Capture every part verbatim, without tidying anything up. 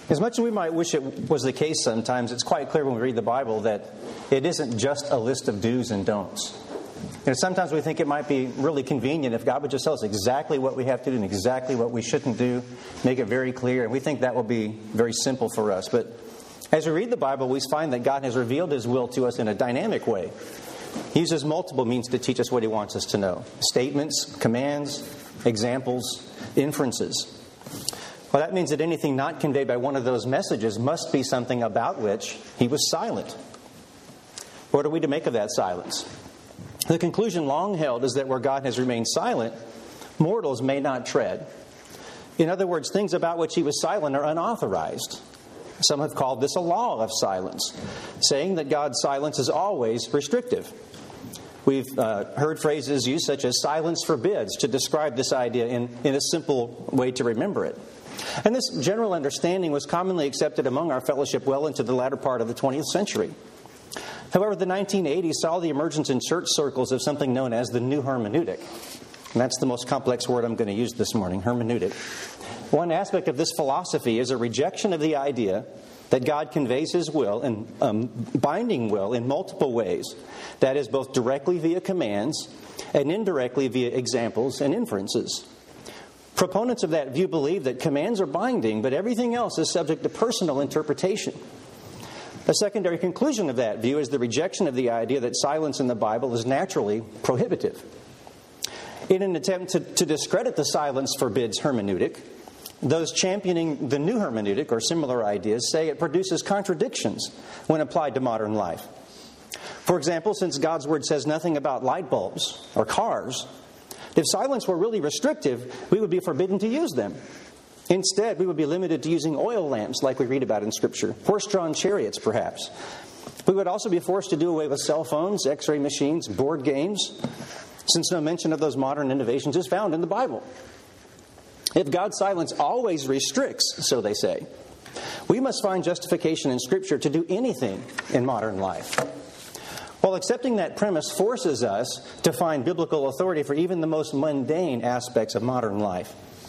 As much as we might wish it was the case sometimes, it's quite clear when we read the Bible that it isn't just a list of do's and don'ts. You know, sometimes we think it might be really convenient if God would just tell us exactly what we have to do and exactly what we shouldn't do, make it very clear, and we think that will be very simple for us. But as we read the Bible, we find that God has revealed His will to us in a dynamic way. He uses multiple means to teach us what He wants us to know. Statements, commands, examples, inferences. Well, that means that anything not conveyed by one of those messages must be something about which He was silent. What are we to make of that silence? The conclusion long held is that where God has remained silent, mortals may not tread. In other words, things about which He was silent are unauthorized. Some have called this a law of silence, saying that God's silence is always restrictive. We've uh, heard phrases used such as silence forbids to describe this idea in, in a simple way to remember it. And this general understanding was commonly accepted among our fellowship well into the latter part of the twentieth century. However, the nineteen eighties saw the emergence in church circles of something known as the new hermeneutic. And that's the most complex word I'm going to use this morning, hermeneutic. One aspect of this philosophy is a rejection of the idea that God conveys His will and um, binding will in multiple ways. That is, both directly via commands and indirectly via examples and inferences. Proponents of that view believe that commands are binding, but everything else is subject to personal interpretation. A secondary conclusion of that view is the rejection of the idea that silence in the Bible is naturally prohibitive. In an attempt to, to discredit the silence forbids hermeneutic, those championing the new hermeneutic or similar ideas say it produces contradictions when applied to modern life. For example, since God's Word says nothing about light bulbs or cars, if silence were really restrictive, we would be forbidden to use them. Instead, we would be limited to using oil lamps like we read about in Scripture, horse-drawn chariots perhaps. We would also be forced to do away with cell phones, x-ray machines, board games, since no mention of those modern innovations is found in the Bible. If God's silence always restricts, so they say, we must find justification in Scripture to do anything in modern life. While accepting that premise forces us to find biblical authority for even the most mundane aspects of modern life.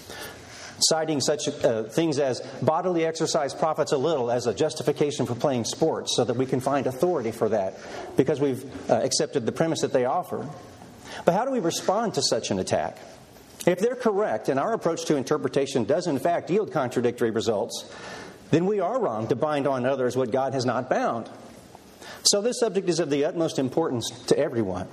Citing such uh, things as bodily exercise profits a little as a justification for playing sports so that we can find authority for that because we've uh, accepted the premise that they offer. But how do we respond to such an attack? If they're correct and our approach to interpretation does in fact yield contradictory results, then we are wrong to bind on others what God has not bound. So this subject is of the utmost importance to everyone.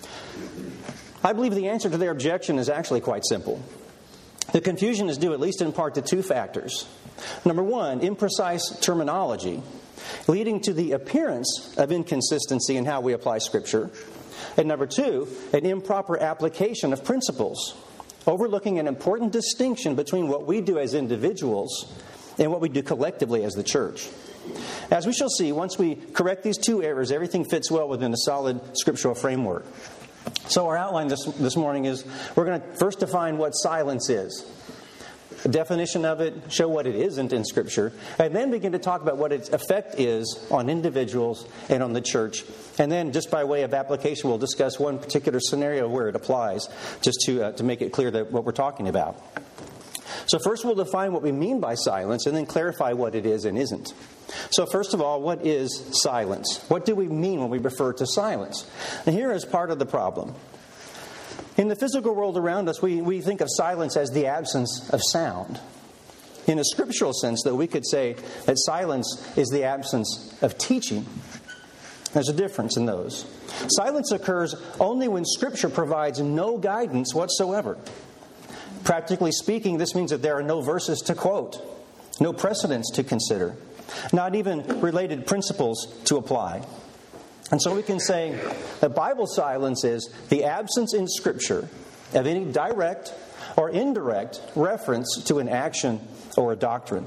I believe the answer to their objection is actually quite simple. The confusion is due at least in part to two factors. Number one, imprecise terminology, leading to the appearance of inconsistency in how we apply Scripture. And number two, an improper application of principles, overlooking an important distinction between what we do as individuals and what we do collectively as the church. As we shall see, once we correct these two errors, everything fits well within a solid scriptural framework. So our outline this, this morning is we're going to first define what silence is, a definition of it, show what it isn't in Scripture, and then begin to talk about what its effect is on individuals and on the church. And then, just by way of application, we'll discuss one particular scenario where it applies, just to uh, to make it clear that what we're talking about. So first we'll define what we mean by silence and then clarify what it is and isn't. So first of all, what is silence? What do we mean when we refer to silence? And here is part of the problem. In the physical world around us, we, we think of silence as the absence of sound. In a scriptural sense, though, we could say that silence is the absence of teaching. There's a difference in those. Silence occurs only when Scripture provides no guidance whatsoever. Practically speaking, this means that there are no verses to quote, no precedents to consider, not even related principles to apply. And so we can say that Bible silence is the absence in Scripture of any direct or indirect reference to an action or a doctrine.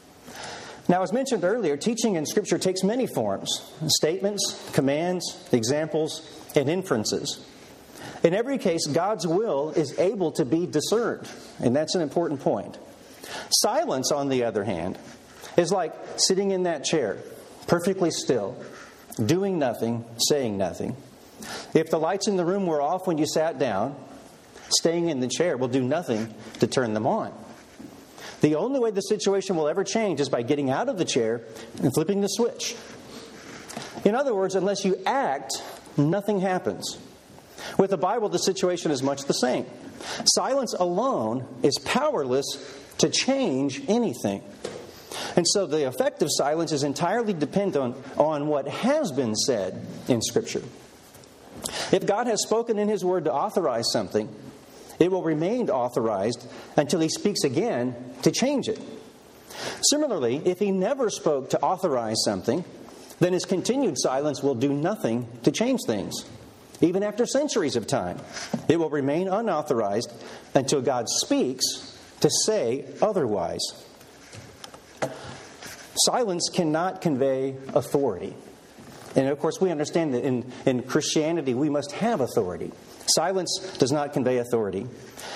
Now, as mentioned earlier, teaching in Scripture takes many forms: statements, commands, examples, and inferences. In every case, God's will is able to be discerned, and that's an important point. Silence, on the other hand, is like sitting in that chair, perfectly still, doing nothing, saying nothing. If the lights in the room were off when you sat down, staying in the chair will do nothing to turn them on. The only way the situation will ever change is by getting out of the chair and flipping the switch. In other words, unless you act, nothing happens. With the Bible, the situation is much the same. Silence alone is powerless to change anything. And so the effect of silence is entirely dependent on, on what has been said in Scripture. If God has spoken in His Word to authorize something, it will remain authorized until He speaks again to change it. Similarly, if He never spoke to authorize something, then His continued silence will do nothing to change things. Even after centuries of time, it will remain unauthorized until God speaks to say otherwise. Silence cannot convey authority. And of course, we understand that in, in Christianity, we must have authority. Silence does not convey authority.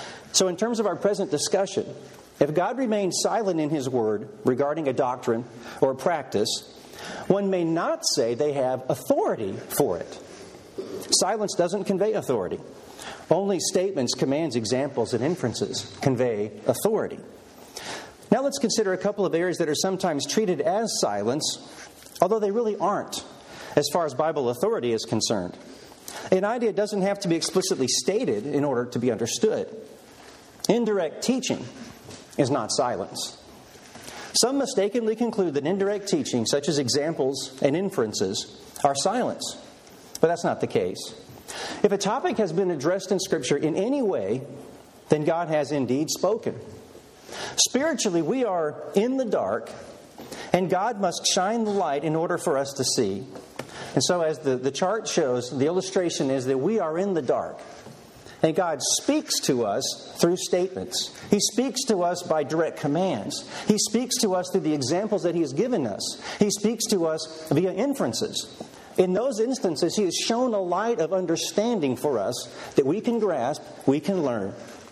So in terms of our present discussion, if God remains silent in His Word regarding a doctrine or a practice, one may not say they have authority for it. Silence doesn't convey authority. Only statements, commands, examples, and inferences convey authority. Now let's consider a couple of areas that are sometimes treated as silence, although they really aren't, as far as Bible authority is concerned. An idea doesn't have to be explicitly stated in order to be understood. Indirect teaching is not silence. Some mistakenly conclude that indirect teaching, such as examples and inferences, are silence. But that's not the case. If a topic has been addressed in Scripture in any way, then God has indeed spoken. Spiritually, we are in the dark, and God must shine the light in order for us to see. And so as the, the chart shows, the illustration is that we are in the dark. And God speaks to us through statements. He speaks to us by direct commands. He speaks to us through the examples that He has given us. He speaks to us via inferences. In those instances, He has shown a light of understanding for us that we can grasp, we can learn.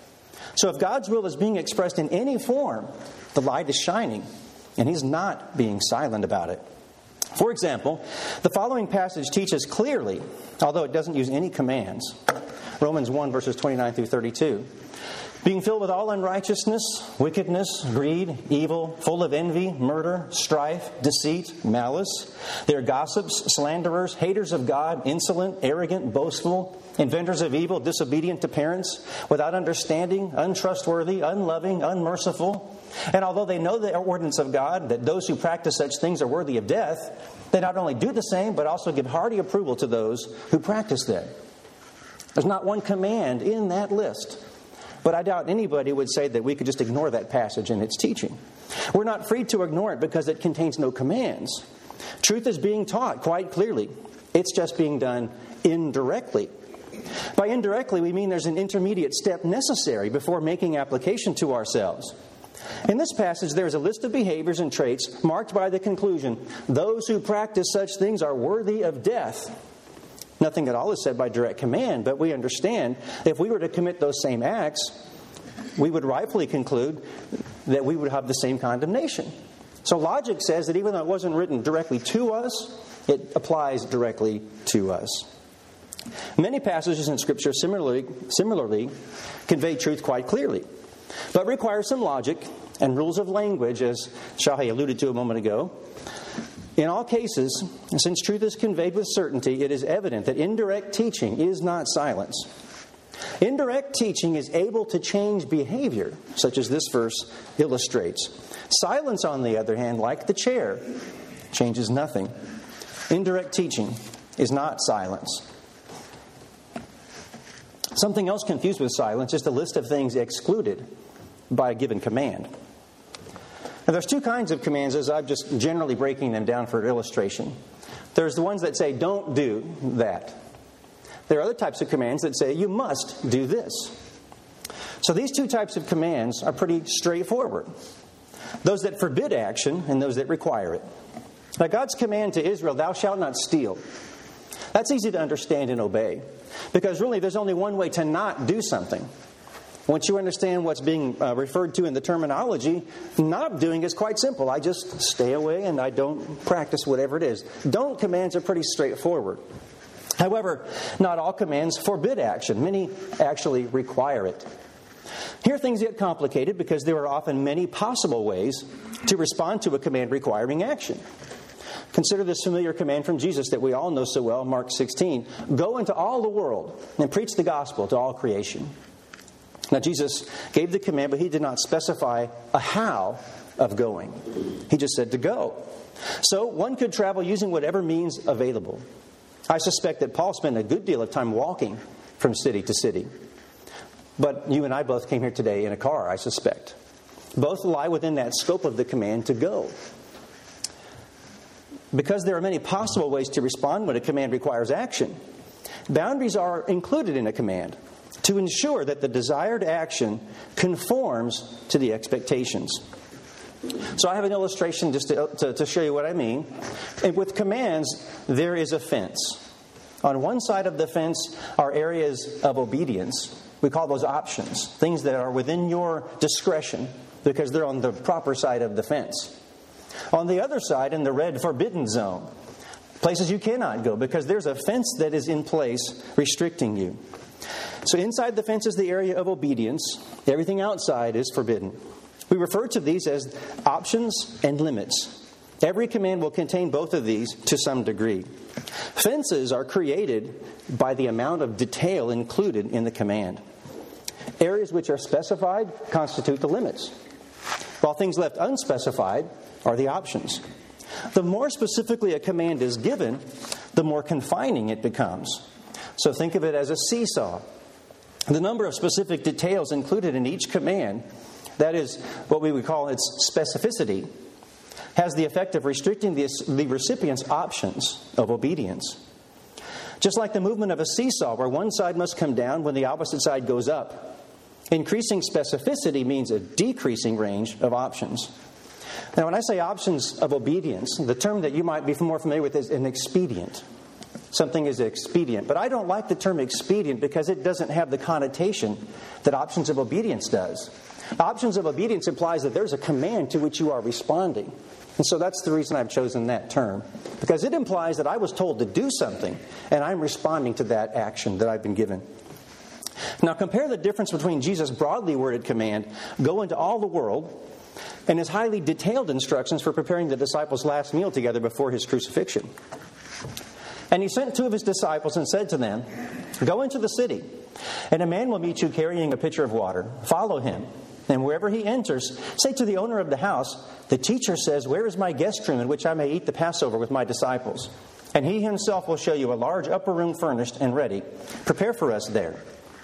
So if God's will is being expressed in any form, the light is shining, and He's not being silent about it. For example, the following passage teaches clearly, although it doesn't use any commands, Romans one, verses twenty-nine through thirty-two. Being filled with all unrighteousness, wickedness, greed, evil, full of envy, murder, strife, deceit, malice. They are gossips, slanderers, haters of God, insolent, arrogant, boastful, inventors of evil, disobedient to parents, without understanding, untrustworthy, unloving, unmerciful. And although they know the ordinance of God, that those who practice such things are worthy of death, they not only do the same, but also give hearty approval to those who practice them. There's not one command in that list. But I doubt anybody would say that we could just ignore that passage and its teaching. We're not free to ignore it because it contains no commands. Truth is being taught quite clearly. It's just being done indirectly. By indirectly, we mean there's an intermediate step necessary before making application to ourselves. In this passage, there is a list of behaviors and traits marked by the conclusion, those who practice such things are worthy of death. Nothing at all is said by direct command, but we understand if we were to commit those same acts, we would rightfully conclude that we would have the same condemnation. So logic says that even though it wasn't written directly to us, it applies directly to us. Many passages in Scripture similarly, similarly convey truth quite clearly, but require some logic and rules of language, as Shahi alluded to a moment ago. In all cases, since truth is conveyed with certainty, it is evident that indirect teaching is not silence. Indirect teaching is able to change behavior, such as this verse illustrates. Silence, on the other hand, like the chair, changes nothing. Indirect teaching is not silence. Something else confused with silence is the list of things excluded by a given command. Now, there's two kinds of commands, as I'm just generally breaking them down for illustration. There's the ones that say, don't do that. There are other types of commands that say, you must do this. So these two types of commands are pretty straightforward. Those that forbid action and those that require it. Now, God's command to Israel, thou shalt not steal. That's easy to understand and obey, because really there's only one way to not do something. Once you understand what's being uh, referred to in the terminology, not doing is quite simple. I just stay away and I don't practice whatever it is. Don't commands are pretty straightforward. However, not all commands forbid action. Many actually require it. Here things get complicated because there are often many possible ways to respond to a command requiring action. Consider this familiar command from Jesus that we all know so well, Mark sixteen. Go into all the world and preach the gospel to all creation. Now Jesus gave the command, but he did not specify a how of going. He just said to go. So one could travel using whatever means available. I suspect that Paul spent a good deal of time walking from city to city. But you and I both came here today in a car, I suspect. Both lie within that scope of the command to go. Because there are many possible ways to respond when a command requires action, boundaries are included in a command to ensure that the desired action conforms to the expectations. So I have an illustration just to, to, to show you what I mean. And with commands, there is a fence. On one side of the fence are areas of obedience. We call those options, things that are within your discretion because they're on the proper side of the fence. On the other side, in the red forbidden zone, places you cannot go because there's a fence that is in place restricting you. So inside the fence is the area of obedience. Everything outside is forbidden. We refer to these as options and limits. Every command will contain both of these to some degree. Fences are created by the amount of detail included in the command. Areas which are specified constitute the limits, while things left unspecified are the options. The more specifically a command is given, the more confining it becomes. So think of it as a seesaw. The number of specific details included in each command, that is what we would call its specificity, has the effect of restricting the, the recipient's options of obedience. Just like the movement of a seesaw, where one side must come down when the opposite side goes up, increasing specificity means a decreasing range of options. Now, when I say options of obedience, the term that you might be more familiar with is an expedient. Something is expedient. But I don't like the term expedient because it doesn't have the connotation that options of obedience does. Options of obedience implies that there's a command to which you are responding. And so that's the reason I've chosen that term. Because it implies that I was told to do something, and I'm responding to that action that I've been given. Now compare the difference between Jesus' broadly worded command, go into all the world, and his highly detailed instructions for preparing the disciples' last meal together before his crucifixion. And he sent two of his disciples and said to them, go into the city, and a man will meet you carrying a pitcher of water. Follow him. And wherever he enters, say to the owner of the house, the teacher says, where is my guest room in which I may eat the Passover with my disciples? And he himself will show you a large upper room furnished and ready. Prepare for us there.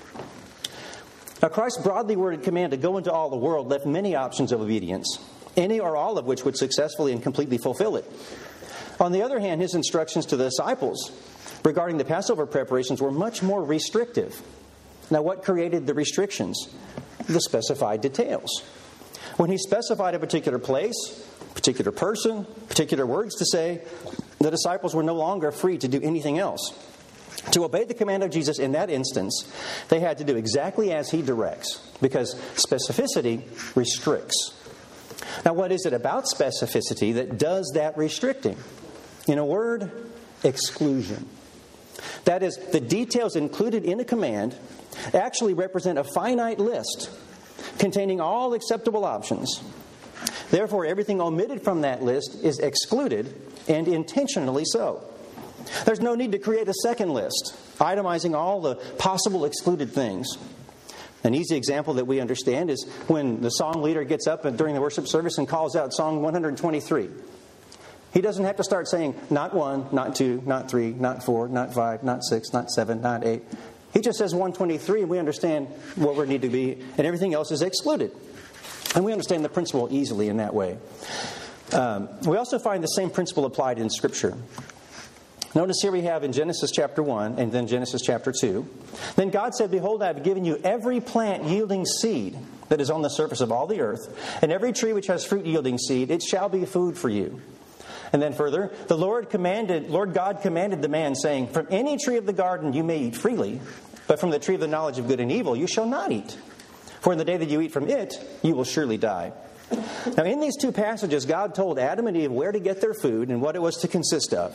Now Christ's broadly worded command to go into all the world left many options of obedience, any or all of which would successfully and completely fulfill it. On the other hand, his instructions to the disciples regarding the Passover preparations were much more restrictive. Now what created the restrictions? The specified details. When he specified a particular place, particular person, particular words to say, the disciples were no longer free to do anything else. To obey the command of Jesus in that instance, they had to do exactly as he directs, because specificity restricts. Now, what is it about specificity that does that restricting? In a word, exclusion. That is, the details included in a command actually represent a finite list containing all acceptable options. Therefore, everything omitted from that list is excluded, and intentionally so. There's no need to create a second list, itemizing all the possible excluded things. An easy example that we understand is when the song leader gets up during the worship service and calls out Song one hundred twenty-three. He doesn't have to start saying, not one, not two, not three, not four, not five, not six, not seven, not eight. He just says one twenty-three, and we understand what we need to be, and everything else is excluded. And we understand the principle easily in that way. Um, we also find the same principle applied in Scripture. Notice here we have in Genesis chapter one and then Genesis chapter two. Then God said, behold, I have given you every plant yielding seed that is on the surface of all the earth, and every tree which has fruit yielding seed, it shall be food for you. And then further, the Lord commanded, Lord God commanded the man, saying, from any tree of the garden you may eat freely, but from the tree of the knowledge of good and evil you shall not eat. For in the day that you eat from it, you will surely die. Now in these two passages, God told Adam and Eve where to get their food and what it was to consist of.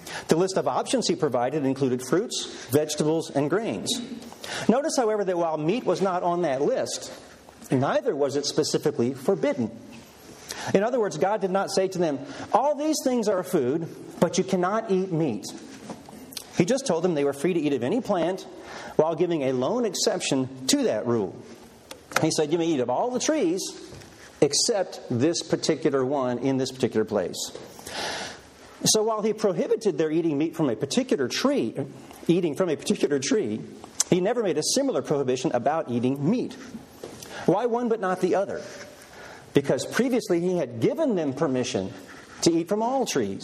The list of options he provided included fruits, vegetables, and grains. Notice, however, that while meat was not on that list, neither was it specifically forbidden. In other words, God did not say to them, all these things are food, but you cannot eat meat. He just told them they were free to eat of any plant, while giving a lone exception to that rule. He said, you may eat of all the trees, except this particular one in this particular place. So while he prohibited their eating meat from a particular tree, eating from a particular tree, he never made a similar prohibition about eating meat. Why one but not the other? Because previously he had given them permission to eat from all trees.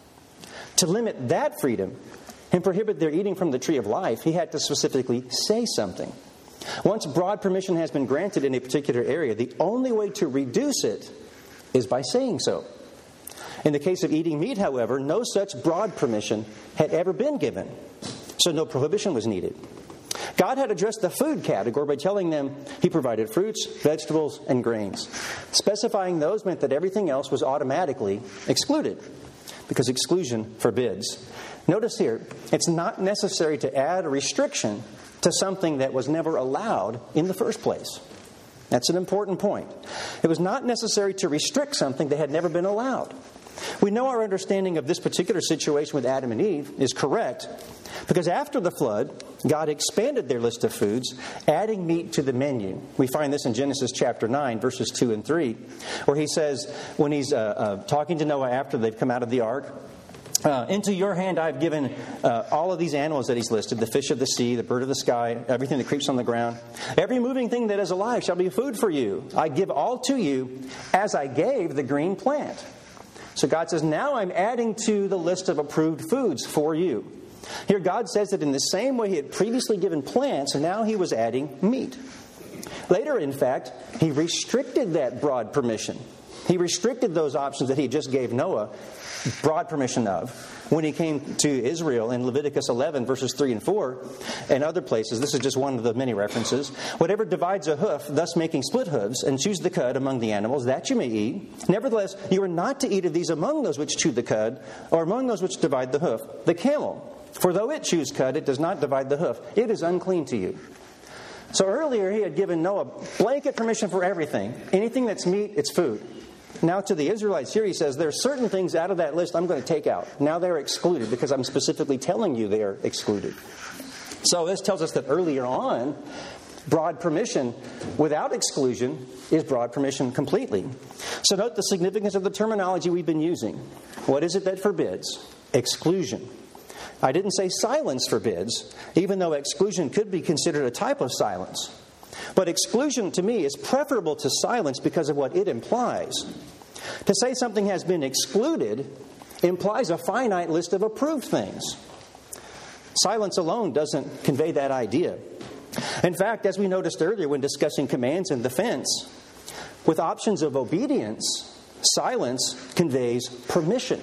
To limit that freedom and prohibit their eating from the tree of life, he had to specifically say something. Once broad permission has been granted in a particular area, the only way to reduce it is by saying so. In the case of eating meat, however, no such broad permission had ever been given, so no prohibition was needed. God had addressed the food category by telling them he provided fruits, vegetables, and grains. Specifying those meant that everything else was automatically excluded, because exclusion forbids. Notice here, it's not necessary to add a restriction to something that was never allowed in the first place. That's an important point. It was not necessary to restrict something that had never been allowed. We know our understanding of this particular situation with Adam and Eve is correct because after the flood, God expanded their list of foods, adding meat to the menu. We find this in Genesis chapter nine, verses two and three, where he says, when he's uh, uh, talking to Noah after they've come out of the ark, Uh, into your hand I've given uh, all of these animals that he's listed, the fish of the sea, the bird of the sky, everything that creeps on the ground. Every moving thing that is alive shall be food for you. I give all to you as I gave the green plant. So God says, now I'm adding to the list of approved foods for you. Here God says that in the same way he had previously given plants, and now he was adding meat. Later, in fact, he restricted that broad permission. He restricted those options that he just gave Noah broad permission of when he came to Israel in Leviticus eleven, verses three and four, and other places. This is just one of the many references. Whatever divides a hoof, thus making split hooves, and chews the cud among the animals, that you may eat. Nevertheless, you are not to eat of these among those which chew the cud, or among those which divide the hoof. The camel, for though it chews cud, it does not divide the hoof. It is unclean to you. So earlier he had given Noah blanket permission for everything. Anything that's meat, it's food. Now to the Israelites here he says, there are certain things out of that list I'm going to take out. Now they're excluded because I'm specifically telling you they are excluded. So this tells us that earlier on, broad permission without exclusion is broad permission completely. So note the significance of the terminology we've been using. What is it that forbids? Exclusion. I didn't say silence forbids, even though exclusion could be considered a type of silence. But exclusion to me is preferable to silence because of what it implies. To say something has been excluded implies a finite list of approved things. Silence alone doesn't convey that idea. In fact, as we noticed earlier when discussing commands and defense, with options of obedience, silence conveys permission.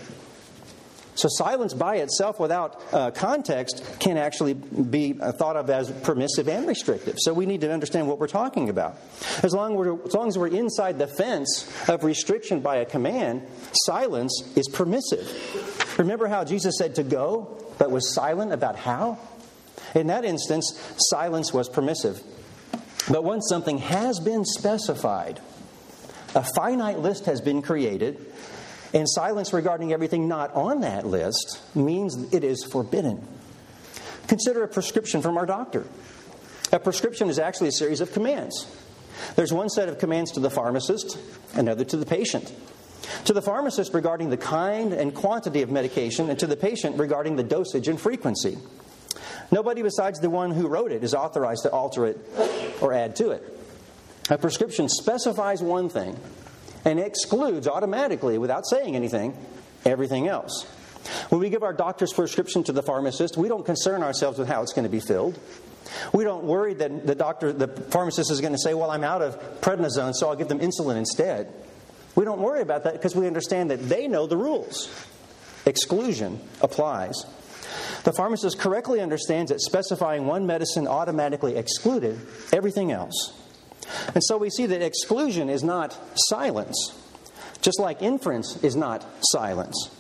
So silence by itself without uh, context can actually be thought of as permissive and restrictive. So we need to understand what we're talking about. As long as we're, as long as we're inside the fence of restriction by a command, silence is permissive. Remember how Jesus said to go, but was silent about how? In that instance, silence was permissive. But once something has been specified, a finite list has been created, and silence regarding everything not on that list means it is forbidden. Consider a prescription from our doctor. A prescription is actually a series of commands. There's one set of commands to the pharmacist, another to the patient. To the pharmacist regarding the kind and quantity of medication, and to the patient regarding the dosage and frequency. Nobody besides the one who wrote it is authorized to alter it or add to it. A prescription specifies one thing and excludes automatically, without saying anything, everything else. When we give our doctor's prescription to the pharmacist, we don't concern ourselves with how it's going to be filled. We don't worry that the doctor, the pharmacist is going to say, well, I'm out of prednisone, so I'll give them insulin instead. We don't worry about that because we understand that they know the rules. Exclusion applies. The pharmacist correctly understands that specifying one medicine automatically excluded everything else. And so we see that exclusion is not silence, just like inference is not silence.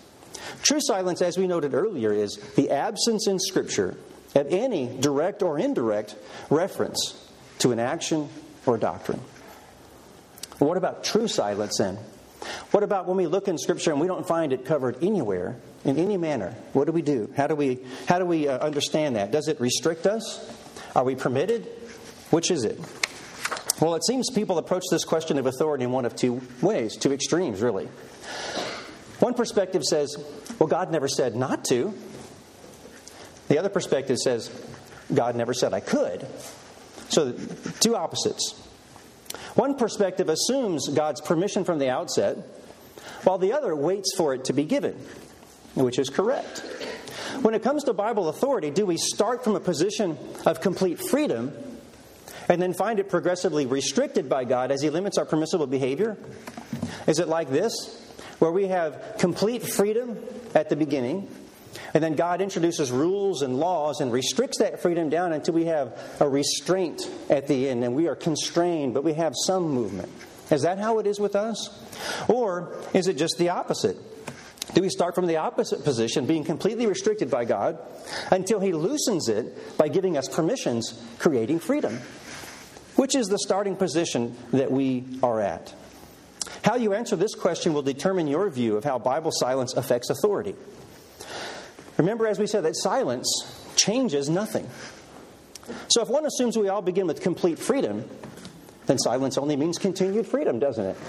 True silence, as we noted earlier, is the absence in Scripture of any direct or indirect reference to an action or doctrine. What about true silence then? What about when we look in Scripture and we don't find it covered anywhere, in any manner? What do we do? How do we, how do we uh, understand that? Does it restrict us? Are we permitted? Which is it? Well, it seems people approach this question of authority in one of two ways, two extremes, really. One perspective says, well, God never said not to. The other perspective says, God never said I could. So, two opposites. One perspective assumes God's permission from the outset, while the other waits for it to be given, which is correct. When it comes to Bible authority, do we start from a position of complete freedom and then find it progressively restricted by God as He limits our permissible behavior? Is it like this, where we have complete freedom at the beginning, and then God introduces rules and laws and restricts that freedom down until we have a restraint at the end, and we are constrained, but we have some movement? Is that how it is with us? Or is it just the opposite? Do we start from the opposite position, being completely restricted by God, until He loosens it by giving us permissions, creating freedom? Which is the starting position that we are at? How you answer this question will determine your view of how Bible silence affects authority. Remember, as we said, that silence changes nothing. So if one assumes we all begin with complete freedom, then silence only means continued freedom, doesn't it?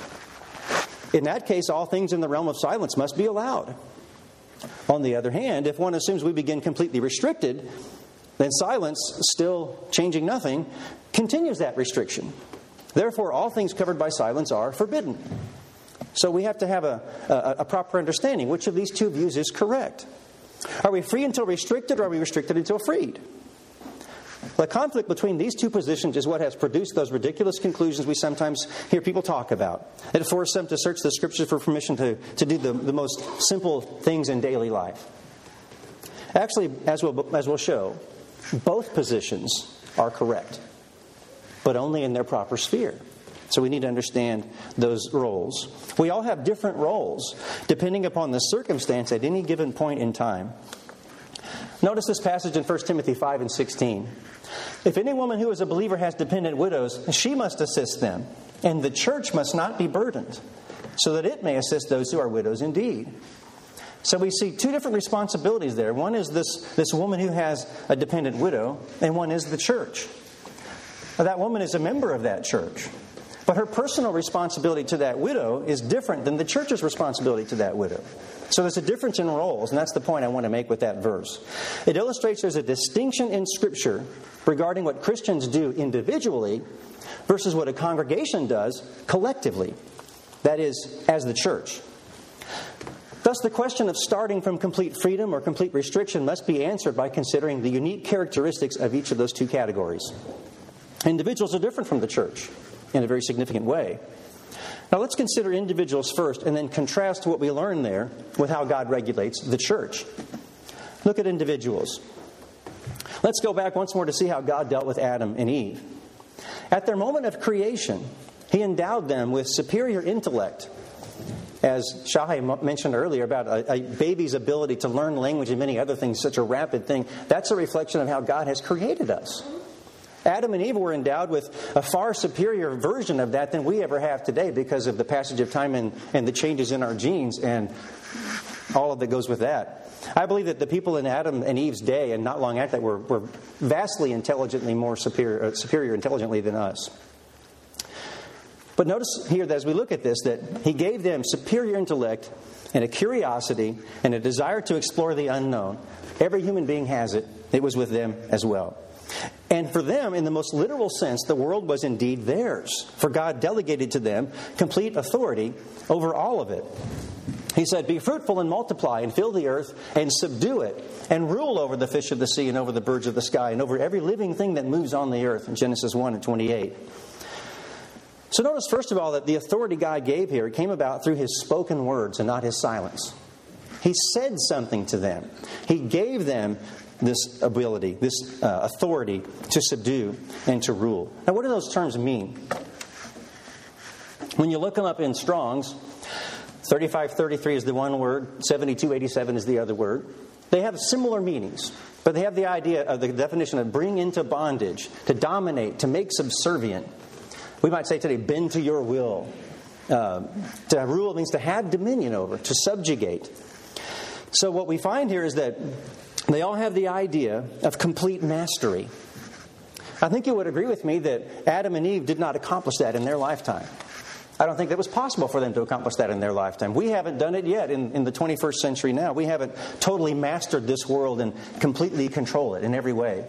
In that case, all things in the realm of silence must be allowed. On the other hand, if one assumes we begin completely restricted, then silence, still changing nothing, continues that restriction. Therefore, all things covered by silence are forbidden. So we have to have a, a, a proper understanding. Which of these two views is correct? Are we free until restricted, or are we restricted until freed? The conflict between these two positions is what has produced those ridiculous conclusions we sometimes hear people talk about. It forces them to search the Scriptures for permission to, to do the, the most simple things in daily life. Actually, as we'll, as we'll show, both positions are correct, but only in their proper sphere. So we need to understand those roles. We all have different roles, depending upon the circumstance at any given point in time. Notice this passage in First Timothy five and sixteen. If any woman who is a believer has dependent widows, she must assist them, and the church must not be burdened, so that it may assist those who are widows indeed. So we see two different responsibilities there. One is this, this woman who has a dependent widow, and one is the church. Now, that woman is a member of that church, but her personal responsibility to that widow is different than the church's responsibility to that widow. So there's a difference in roles, and that's the point I want to make with that verse. It illustrates there's a distinction in Scripture regarding what Christians do individually versus what a congregation does collectively, that is, as the church. Thus, the question of starting from complete freedom or complete restriction must be answered by considering the unique characteristics of each of those two categories. Individuals are different from the church in a very significant way. Now let's consider individuals first and then contrast what we learn there with how God regulates the church. Look at individuals. Let's go back once more to see how God dealt with Adam and Eve. At their moment of creation, He endowed them with superior intellect. As Shahai mentioned earlier about a, a baby's ability to learn language and many other things, such a rapid thing, that's a reflection of how God has created us. Adam and Eve were endowed with a far superior version of that than we ever have today because of the passage of time and, and the changes in our genes and all of that goes with that. I believe that the people in Adam and Eve's day and not long after that were, were vastly intelligently more superior, uh, superior intelligently than us. But notice here that as we look at this, that He gave them superior intellect and a curiosity and a desire to explore the unknown. Every human being has it. It was with them as well. And for them, in the most literal sense, the world was indeed theirs. For God delegated to them complete authority over all of it. He said, "Be fruitful and multiply and fill the earth and subdue it and rule over the fish of the sea and over the birds of the sky and over every living thing that moves on the earth," in Genesis one and twenty-eight. So notice, first of all, that the authority God gave here came about through His spoken words and not His silence. He said something to them. He gave them this ability, this uh, authority to subdue and to rule. Now, what do those terms mean? When you look them up in Strong's, thirty-five thirty-three is the one word, seventy-two eighty-seven is the other word. They have similar meanings, but they have the idea of the definition of bring into bondage, to dominate, to make subservient. We might say today, bend to your will. Uh, to rule means to have dominion over, to subjugate. So what we find here is that they all have the idea of complete mastery. I think you would agree with me that Adam and Eve did not accomplish that in their lifetime. I don't think it was possible for them to accomplish that in their lifetime. We haven't done it yet in, in the twenty-first century now. We haven't totally mastered this world and completely control it in every way.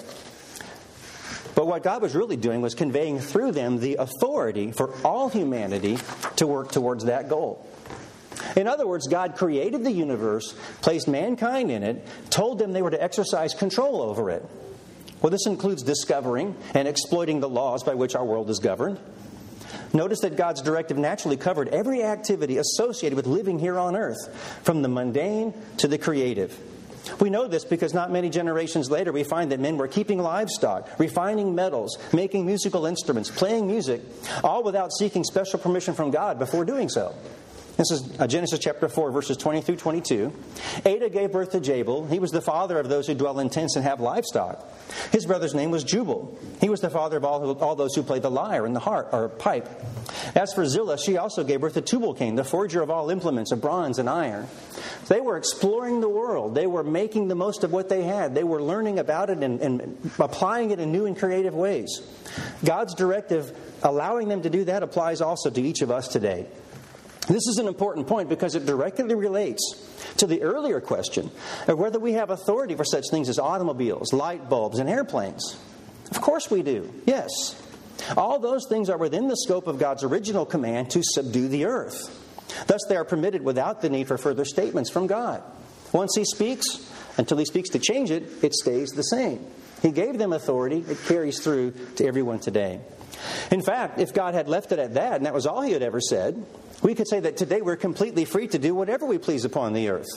But what God was really doing was conveying through them the authority for all humanity to work towards that goal. In other words, God created the universe, placed mankind in it, told them they were to exercise control over it. Well, this includes discovering and exploiting the laws by which our world is governed. Notice that God's directive naturally covered every activity associated with living here on earth, from the mundane to the creative. We know this because not many generations later we find that men were keeping livestock, refining metals, making musical instruments, playing music, all without seeking special permission from God before doing so. This is Genesis chapter four, verses twenty through twenty-two. Adah gave birth to Jabal. He was the father of those who dwell in tents and have livestock. His brother's name was Jubal. He was the father of all, who, all those who play the lyre and the harp or pipe. As for Zillah, she also gave birth to Tubal-Cain, the forger of all implements of bronze and iron. They were exploring the world. They were making the most of what they had. They were learning about it and, and applying it in new and creative ways. God's directive, allowing them to do that, applies also to each of us today. This is an important point because it directly relates to the earlier question of whether we have authority for such things as automobiles, light bulbs, and airplanes. Of course we do, yes. All those things are within the scope of God's original command to subdue the earth. Thus they are permitted without the need for further statements from God. Once He speaks, until He speaks to change it, it stays the same. He gave them authority. It carries through to everyone today. In fact, if God had left it at that, and that was all He had ever said, we could say that today we're completely free to do whatever we please upon the earth.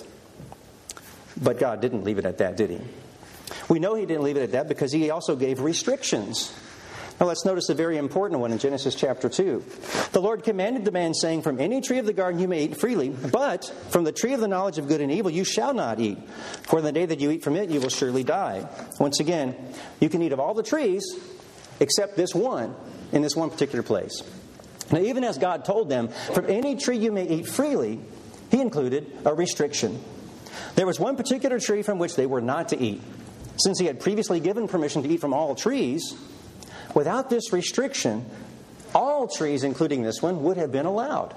But God didn't leave it at that, did He? We know He didn't leave it at that because He also gave restrictions. Now let's notice a very important one in Genesis chapter two. The Lord commanded the man, saying, from any tree of the garden you may eat freely, but from the tree of the knowledge of good and evil you shall not eat. For in the day that you eat from it you will surely die. Once again, you can eat of all the trees except this one in this one particular place. Now, even as God told them, from any tree you may eat freely, He included a restriction. There was one particular tree from which they were not to eat. Since He had previously given permission to eat from all trees, without this restriction, all trees, including this one, would have been allowed.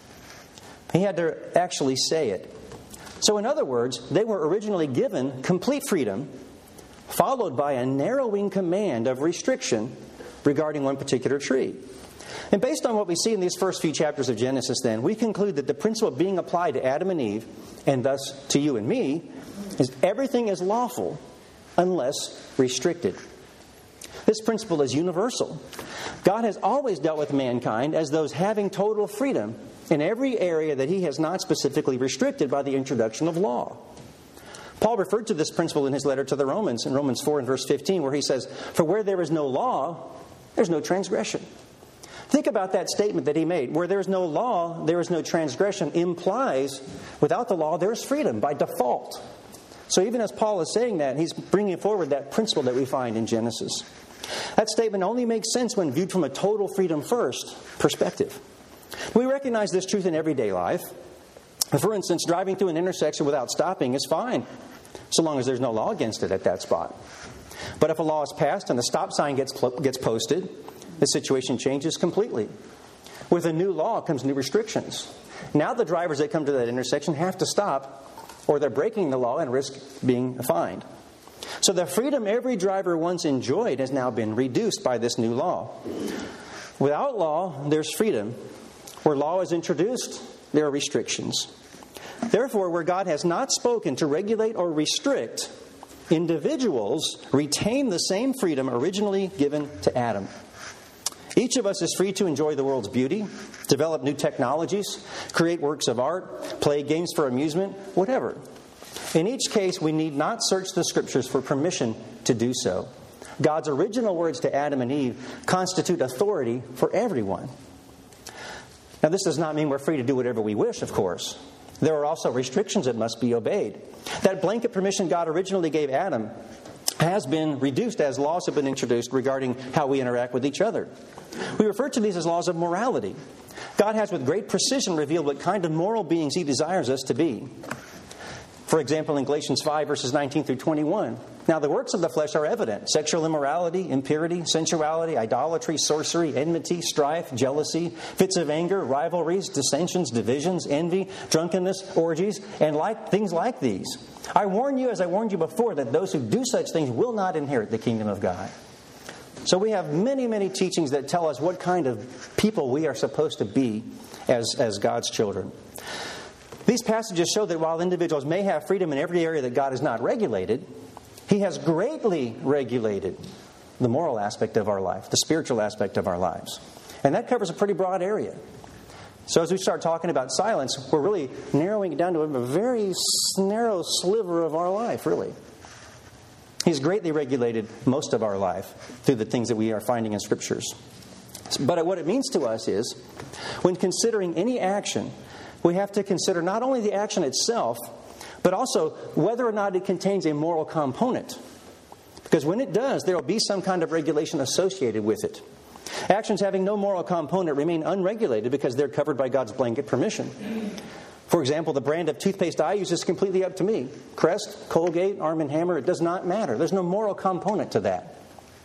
He had to actually say it. So in other words, they were originally given complete freedom, followed by a narrowing command of restriction regarding one particular tree. And based on what we see in these first few chapters of Genesis, then, we conclude that the principle being applied to Adam and Eve, and thus to you and me, is everything is lawful unless restricted. This principle is universal. God has always dealt with mankind as those having total freedom in every area that He has not specifically restricted by the introduction of law. Paul referred to this principle in his letter to the Romans, in Romans four and verse fifteen, where he says, for where there is no law, there's no transgression. Think about that statement that he made. Where there is no law, there is no transgression, implies without the law, there is freedom by default. So even as Paul is saying that, he's bringing forward that principle that we find in Genesis. That statement only makes sense when viewed from a total freedom first perspective. We recognize this truth in everyday life. For instance, driving through an intersection without stopping is fine, so long as there's no law against it at that spot. But if a law is passed and the stop sign gets gets posted, the situation changes completely. With a new law comes new restrictions. Now the drivers that come to that intersection have to stop, or they're breaking the law and risk being fined. So the freedom every driver once enjoyed has now been reduced by this new law. Without law, there's freedom. Where law is introduced, there are restrictions. Therefore, where God has not spoken to regulate or restrict, individuals retain the same freedom originally given to Adam. Each of us is free to enjoy the world's beauty, develop new technologies, create works of art, play games for amusement, whatever. In each case, we need not search the Scriptures for permission to do so. God's original words to Adam and Eve constitute authority for everyone. Now, this does not mean we're free to do whatever we wish, of course. There are also restrictions that must be obeyed. That blanket permission God originally gave Adam has been reduced as laws have been introduced regarding how we interact with each other. We refer to these as laws of morality. God has with great precision revealed what kind of moral beings He desires us to be. For example, in Galatians five, verses nineteen through twenty-one, now the works of the flesh are evident: sexual immorality, impurity, sensuality, idolatry, sorcery, enmity, strife, jealousy, fits of anger, rivalries, dissensions, divisions, envy, drunkenness, orgies, and like things like these. I warn you, as I warned you before, that those who do such things will not inherit the kingdom of God. So we have many, many teachings that tell us what kind of people we are supposed to be as, as God's children. These passages show that while individuals may have freedom in every area that God has not regulated, He has greatly regulated the moral aspect of our life, the spiritual aspect of our lives. And that covers a pretty broad area. So as we start talking about silence, we're really narrowing it down to a very narrow sliver of our life, really. He's greatly regulated most of our life through the things that we are finding in Scriptures. But what it means to us is, when considering any action, we have to consider not only the action itself, but also whether or not it contains a moral component. Because when it does, there will be some kind of regulation associated with it. Actions having no moral component remain unregulated because they're covered by God's blanket permission. For example, the brand of toothpaste I use is completely up to me. Crest, Colgate, Arm and Hammer, it does not matter. There's no moral component to that.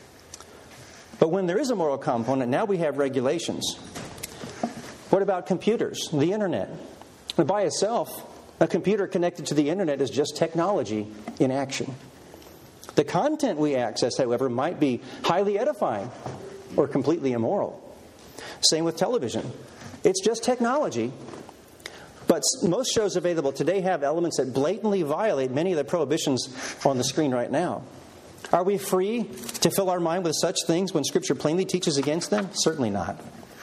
But when there is a moral component, now we have regulations. What about computers, the internet? By itself, a computer connected to the internet is just technology in action. The content we access, however, might be highly edifying or completely immoral. Same with television. It's just technology. But most shows available today have elements that blatantly violate many of the prohibitions on the screen right now. Are we free to fill our mind with such things when Scripture plainly teaches against them? Certainly not.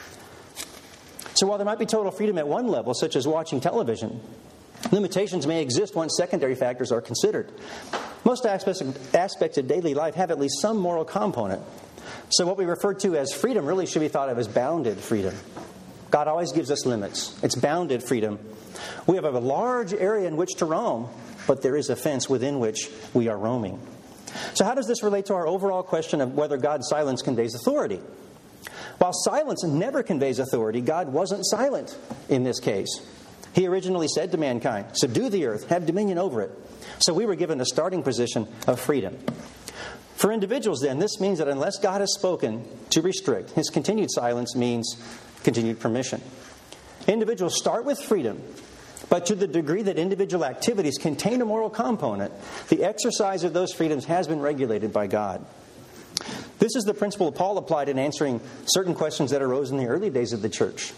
So while there might be total freedom at one level, such as watching television, limitations may exist once secondary factors are considered. Most aspects of, aspects of daily life have at least some moral component. So what we refer to as freedom really should be thought of as bounded freedom. God always gives us limits. It's bounded freedom. We have a large area in which to roam, but there is a fence within which we are roaming. So how does this relate to our overall question of whether God's silence conveys authority? While silence never conveys authority, God wasn't silent in this case. He originally said to mankind, subdue the earth, have dominion over it. So we were given a starting position of freedom. For individuals then, this means that unless God has spoken to restrict, His continued silence means continued permission. Individuals start with freedom, but to the degree that individual activities contain a moral component, the exercise of those freedoms has been regulated by God. This is the principle Paul applied in answering certain questions that arose in the early days of the church.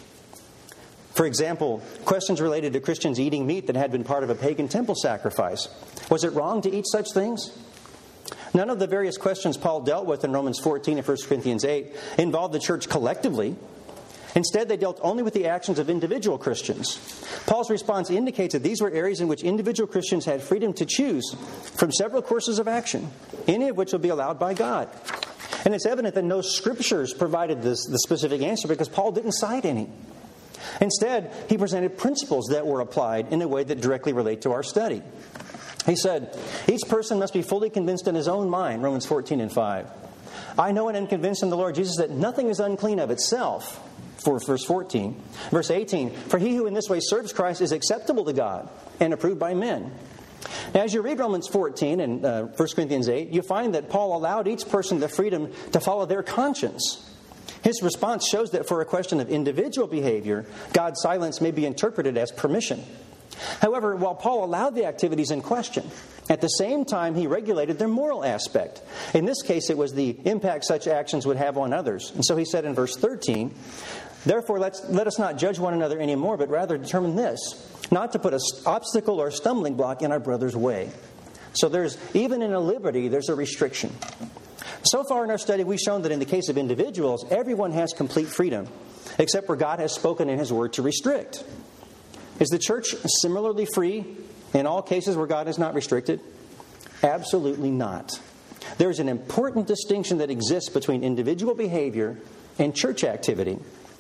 For example, questions related to Christians eating meat that had been part of a pagan temple sacrifice. Was it wrong to eat such things? None of the various questions Paul dealt with in Romans fourteen and First Corinthians eight involved the church collectively. Instead, they dealt only with the actions of individual Christians. Paul's response indicates that these were areas in which individual Christians had freedom to choose from several courses of action, any of which would be allowed by God. And it's evident that no scriptures provided this, the specific answer because Paul didn't cite any. Instead, he presented principles that were applied in a way that directly relate to our study. He said, each person must be fully convinced in his own mind, Romans fourteen and five. I know and am convinced in the Lord Jesus that nothing is unclean of itself, for verse fourteen. Verse eighteen, for he who in this way serves Christ is acceptable to God and approved by men. Now, as you read Romans fourteen and uh, First Corinthians eight, you find that Paul allowed each person the freedom to follow their conscience. His response shows that for a question of individual behavior, God's silence may be interpreted as permission. However, while Paul allowed the activities in question, at the same time he regulated their moral aspect. In this case, it was the impact such actions would have on others. And so he said in verse thirteen, therefore let's, let us not judge one another anymore, but rather determine this, not to put an obstacle or stumbling block in our brother's way. So there's, even in a liberty, there's a restriction. So far in our study, we've shown that in the case of individuals, everyone has complete freedom, except where God has spoken in His Word to restrict. Is the church similarly free in all cases where God is not restricted? Absolutely not. There's an important distinction that exists between individual behavior and church activity.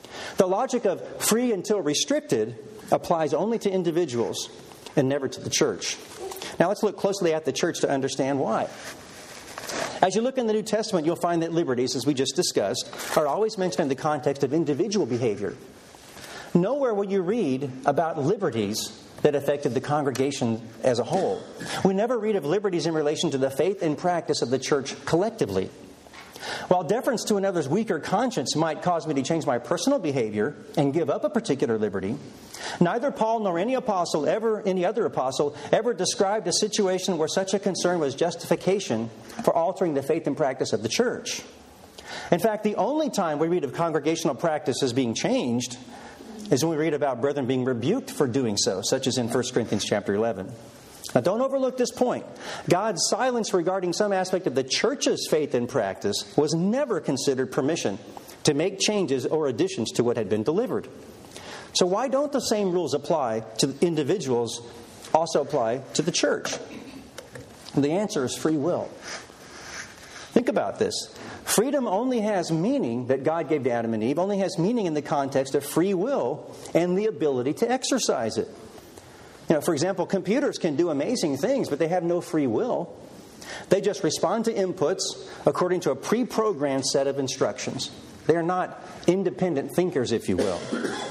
The logic of free until restricted applies only to individuals and never to the church. Now let's look closely at the church to understand why. As you look in the New Testament, you'll find that liberties, as we just discussed, are always mentioned in the context of individual behavior. Nowhere will you read about liberties that affected the congregation as a whole. We never read of liberties in relation to the faith and practice of the church collectively. While deference to another's weaker conscience might cause me to change my personal behavior and give up a particular liberty, neither Paul nor any apostle ever, any other apostle, ever described a situation where such a concern was justification for altering the faith and practice of the church. In fact, the only time we read of congregational practice as being changed is when we read about brethren being rebuked for doing so, such as in First Corinthians chapter eleven. Now, don't overlook this point. God's silence regarding some aspect of the church's faith and practice was never considered permission to make changes or additions to what had been delivered. So why don't the same rules apply to individuals also apply to the church? The answer is free will. Think about this. Freedom only has meaning that God gave to Adam and Eve, only has meaning in the context of free will and the ability to exercise it. You know, for example, computers can do amazing things, but they have no free will. They just respond to inputs according to a pre-programmed set of instructions. They are not independent thinkers, if you will.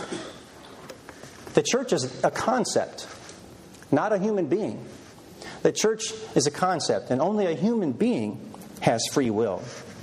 The church is a concept, not a human being. The church is a concept, and only a human being has free will.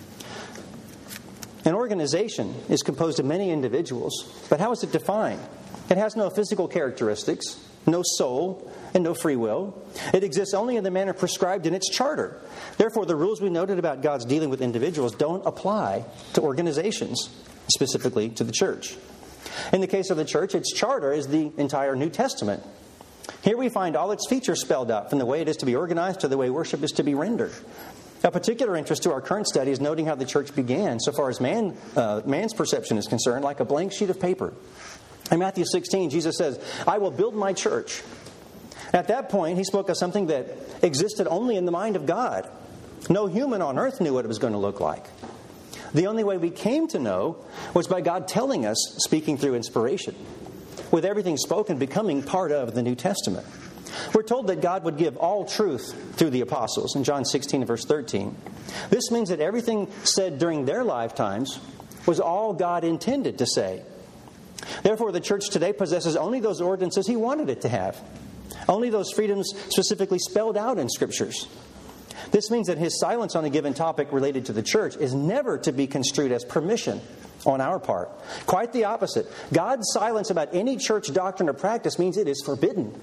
An organization is composed of many individuals, but how is it defined? It has no physical characteristics, no soul, and no free will. It exists only in the manner prescribed in its charter. Therefore, the rules we noted about God's dealing with individuals don't apply to organizations, specifically to the church. In the case of the church, its charter is the entire New Testament. Here we find all its features spelled out, from the way it is to be organized to the way worship is to be rendered. A particular interest to our current study is noting how the church began, so far as man, uh, man's perception is concerned, like a blank sheet of paper. In Matthew sixteen, Jesus says, "I will build my church." At that point, he spoke of something that existed only in the mind of God. No human on earth knew what it was going to look like. The only way we came to know was by God telling us, speaking through inspiration, with everything spoken becoming part of the New Testament. We're told that God would give all truth through the apostles in John sixteen, verse thirteen. This means that everything said during their lifetimes was all God intended to say. Therefore, the church today possesses only those ordinances He wanted it to have, only those freedoms specifically spelled out in Scriptures. This means that His silence on a given topic related to the church is never to be construed as permission on our part. Quite the opposite. God's silence about any church doctrine or practice means it is forbidden.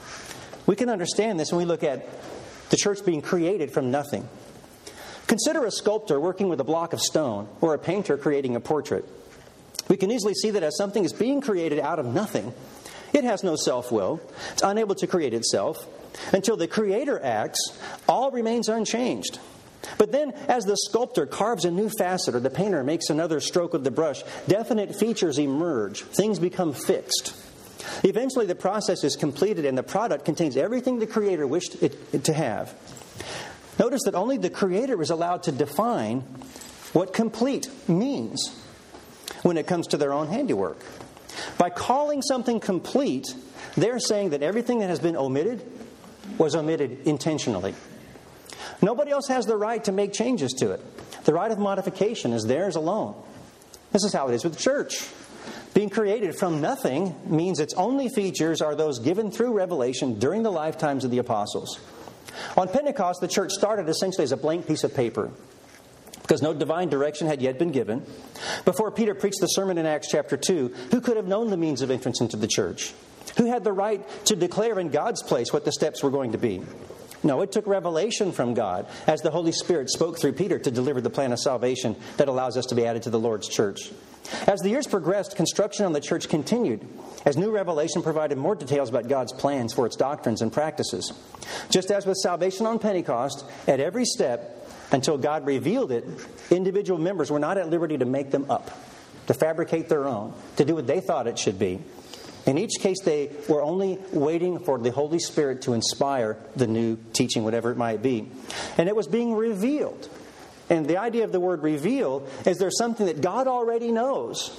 We can understand this when we look at the church being created from nothing. Consider a sculptor working with a block of stone or a painter creating a portrait. We can easily see that as something is being created out of nothing, it has no self-will. It's unable to create itself. Until the Creator acts, all remains unchanged. But then, as the sculptor carves a new facet or the painter makes another stroke of the brush, definite features emerge. Things become fixed. Eventually, the process is completed and the product contains everything the Creator wished it to have. Notice that only the Creator is allowed to define what complete means when it comes to their own handiwork. By calling something complete, they're saying that everything that has been omitted was omitted intentionally. Nobody else has the right to make changes to it. The right of modification is theirs alone. This is how it is with the church. Being created from nothing means its only features are those given through revelation during the lifetimes of the apostles. On Pentecost, the church started essentially as a blank piece of paper, because no divine direction had yet been given. Before Peter preached the sermon in Acts chapter two, who could have known the means of entrance into the church? Who had the right to declare in God's place what the steps were going to be? No, it took revelation from God as the Holy Spirit spoke through Peter to deliver the plan of salvation that allows us to be added to the Lord's church. As the years progressed, construction on the church continued as new revelation provided more details about God's plans for its doctrines and practices. Just as with salvation on Pentecost, at every step, until God revealed it, individual members were not at liberty to make them up, to fabricate their own, to do what they thought it should be. In each case, they were only waiting for the Holy Spirit to inspire the new teaching, whatever it might be. And it was being revealed. And the idea of the word reveal is there's something that God already knows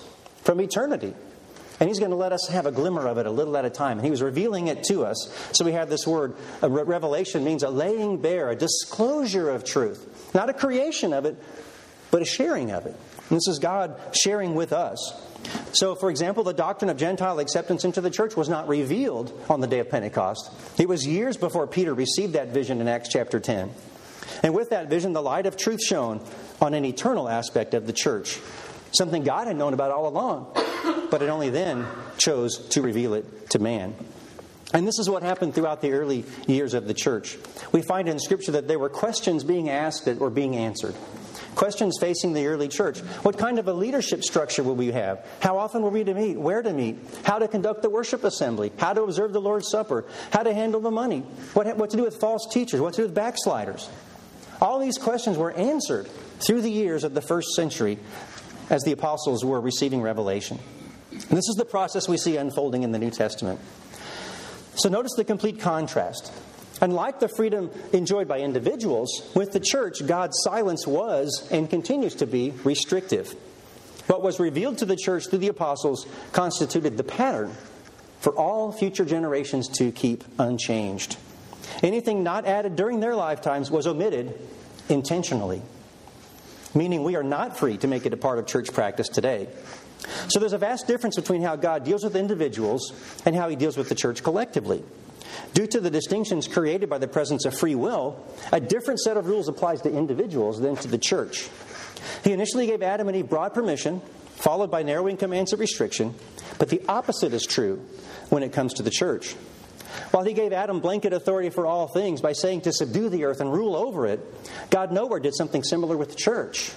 from eternity. And He's going to let us have a glimmer of it a little at a time. And He was revealing it to us. So we have this word, a revelation means a laying bare, a disclosure of truth. Not a creation of it, but a sharing of it. And this is God sharing with us. So, for example, the doctrine of Gentile acceptance into the church was not revealed on the day of Pentecost. It was years before Peter received that vision in Acts chapter ten. And with that vision, the light of truth shone on an eternal aspect of the church. Something God had known about all along, but it only then chose to reveal it to man. And this is what happened throughout the early years of the church. We find in Scripture that there were questions being asked that were being answered. Questions facing the early church. What kind of a leadership structure will we have? How often were we to meet? Where to meet? How to conduct the worship assembly? How to observe the Lord's Supper? How to handle the money? What, what to do with false teachers? What to do with backsliders? All these questions were answered through the years of the first century as the apostles were receiving revelation. And this is the process we see unfolding in the New Testament. So notice the complete contrast. Unlike the freedom enjoyed by individuals, with the church, God's silence was and continues to be restrictive. What was revealed to the church through the apostles constituted the pattern for all future generations to keep unchanged. Anything not added during their lifetimes was omitted intentionally. Meaning we are not free to make it a part of church practice today. So there's a vast difference between how God deals with individuals and how He deals with the church collectively. Due to the distinctions created by the presence of free will, a different set of rules applies to individuals than to the church. He initially gave Adam and Eve broad permission, followed by narrowing commands of restriction, but the opposite is true when it comes to the church. While He gave Adam blanket authority for all things by saying to subdue the earth and rule over it, God nowhere did something similar with the church.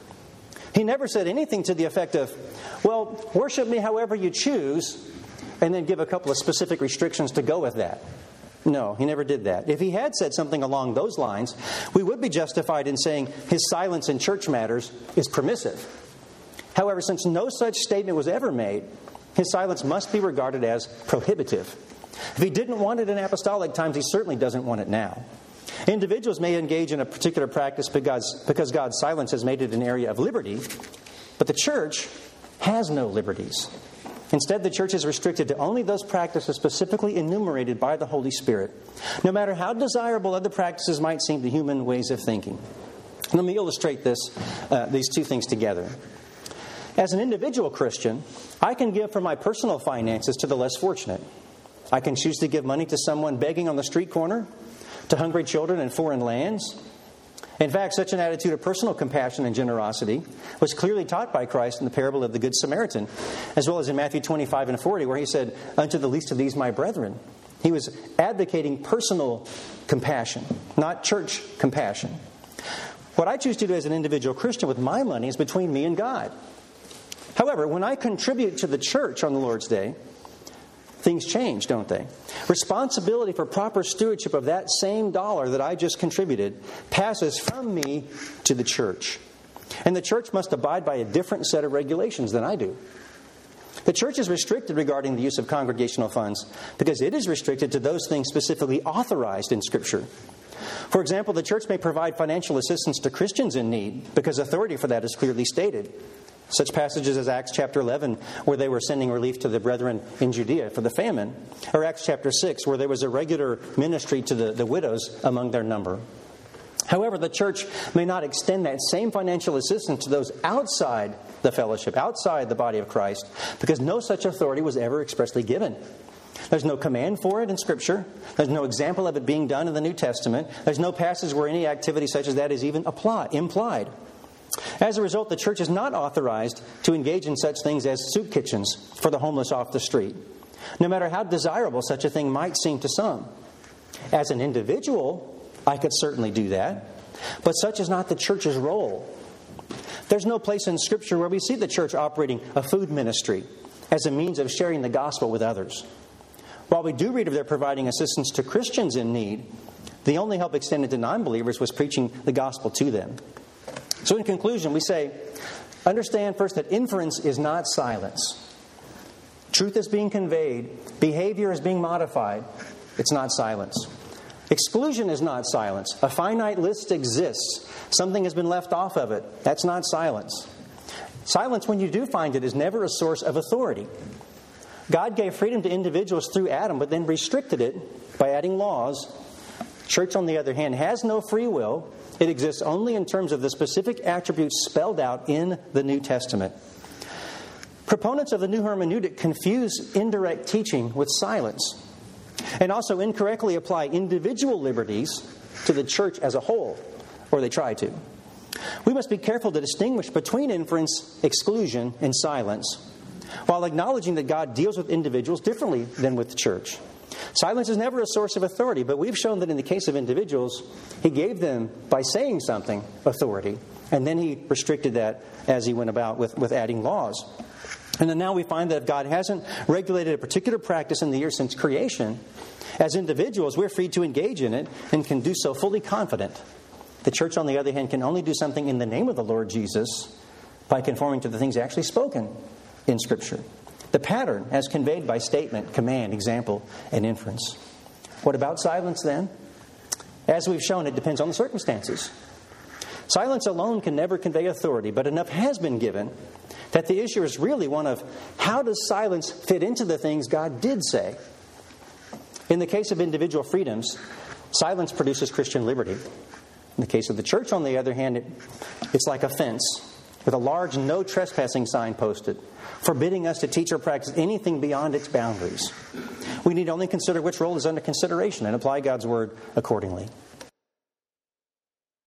He never said anything to the effect of, well, worship me however you choose, and then give a couple of specific restrictions to go with that. No, He never did that. If He had said something along those lines, we would be justified in saying His silence in church matters is permissive. However, since no such statement was ever made, His silence must be regarded as prohibitive. If He didn't want it in apostolic times, He certainly doesn't want it now. Individuals may engage in a particular practice because, because God's silence has made it an area of liberty, but the church has no liberties. Instead, the church is restricted to only those practices specifically enumerated by the Holy Spirit, no matter how desirable other practices might seem to human ways of thinking. Let me illustrate this, uh, these two things together. As an individual Christian, I can give from my personal finances to the less fortunate. I can choose to give money to someone begging on the street corner, to hungry children in foreign lands. In fact, such an attitude of personal compassion and generosity was clearly taught by Christ in the parable of the Good Samaritan, as well as in Matthew twenty-five and forty, where He said, "Unto the least of these, my brethren." He was advocating personal compassion, not church compassion. What I choose to do as an individual Christian with my money is between me and God. However, when I contribute to the church on the Lord's Day, things change, don't they? Responsibility for proper stewardship of that same dollar that I just contributed passes from me to the church. And the church must abide by a different set of regulations than I do. The church is restricted regarding the use of congregational funds because it is restricted to those things specifically authorized in Scripture. For example, the church may provide financial assistance to Christians in need because authority for that is clearly stated. Such passages as Acts chapter eleven, where they were sending relief to the brethren in Judea for the famine, or Acts chapter six, where there was a regular ministry to the, the widows among their number. However, the church may not extend that same financial assistance to those outside the fellowship, outside the body of Christ, because no such authority was ever expressly given. There's no command for it in Scripture. There's no example of it being done in the New Testament. There's no passage where any activity such as that is even apply, implied. As a result, the church is not authorized to engage in such things as soup kitchens for the homeless off the street, no matter how desirable such a thing might seem to some. As an individual, I could certainly do that, but such is not the church's role. There's no place in Scripture where we see the church operating a food ministry as a means of sharing the gospel with others. While we do read of their providing assistance to Christians in need, the only help extended to non-believers was preaching the gospel to them. So in conclusion, we say, understand first that inference is not silence. Truth is being conveyed. Behavior is being modified. It's not silence. Exclusion is not silence. A finite list exists. Something has been left off of it. That's not silence. Silence, when you do find it, is never a source of authority. God gave freedom to individuals through Adam, but then restricted it by adding laws. Church, on the other hand, has no free will. It exists only in terms of the specific attributes spelled out in the New Testament. Proponents of the new hermeneutic confuse indirect teaching with silence, and also incorrectly apply individual liberties to the church as a whole, or they try to. We must be careful to distinguish between inference, exclusion, and silence, while acknowledging that God deals with individuals differently than with the church. Silence is never a source of authority, but we've shown that in the case of individuals, He gave them, by saying something, authority, and then He restricted that as He went about with, with adding laws. And then now we find that if God hasn't regulated a particular practice in the years since creation, as individuals, we're free to engage in it and can do so fully confident. The church, on the other hand, can only do something in the name of the Lord Jesus by conforming to the things actually spoken in Scripture. The pattern as conveyed by statement, command, example, and inference. What about silence then? As we've shown, it depends on the circumstances. Silence alone can never convey authority, but enough has been given that the issue is really one of how does silence fit into the things God did say? In the case of individual freedoms, silence produces Christian liberty. In the case of the church, on the other hand, it, it's like a fence with a large no trespassing sign posted, forbidding us to teach or practice anything beyond its boundaries. We need only consider which role is under consideration and apply God's word accordingly.